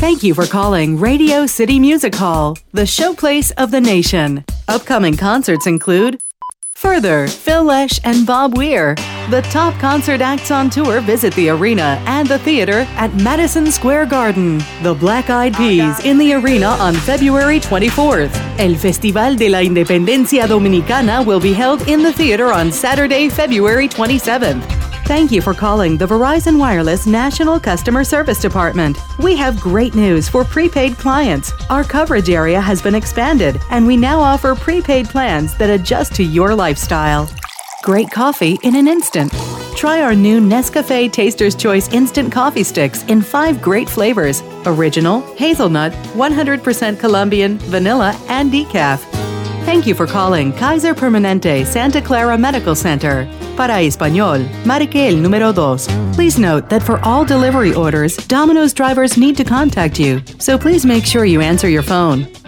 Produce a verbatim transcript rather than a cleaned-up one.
Thank you for calling Radio City Music Hall, the showplace of the nation. Upcoming concerts include Further, Phil Lesh and Bob Weir. The top concert acts on tour visit the arena and the theater at Madison Square Garden. The Black Eyed Peas in the arena on February twenty-fourth. El Festival de la Independencia Dominicana will be held in the theater on Saturday, February twenty-seventh. Thank you for calling the Verizon Wireless National Customer Service Department. We have great news for prepaid clients. Our coverage area has been expanded, and we now offer prepaid plans that adjust to your lifestyle. Great coffee in an instant. Try our new Nescafe Taster's Choice Instant Coffee Sticks in five great flavors: original, hazelnut, one hundred percent Colombian, vanilla, and decaf. Thank you for calling Kaiser Permanente Santa Clara Medical Center. Para Español, marque el número dos. Please note that for all delivery orders, Domino's drivers need to contact you, so please make sure you answer your phone.